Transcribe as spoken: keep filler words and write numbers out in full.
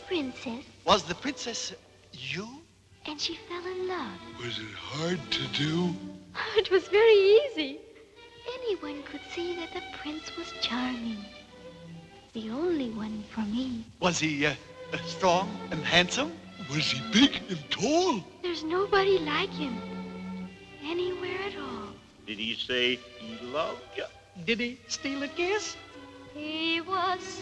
princess. Was the princess you? And she fell in love. Was it hard to do? It was very easy. Anyone could see that the prince was charming. The only one for me. Was he uh, uh, strong and handsome? Was he big and tall? There's nobody like him. Anywhere at all. Did he say he loved you? Did he steal a kiss? He was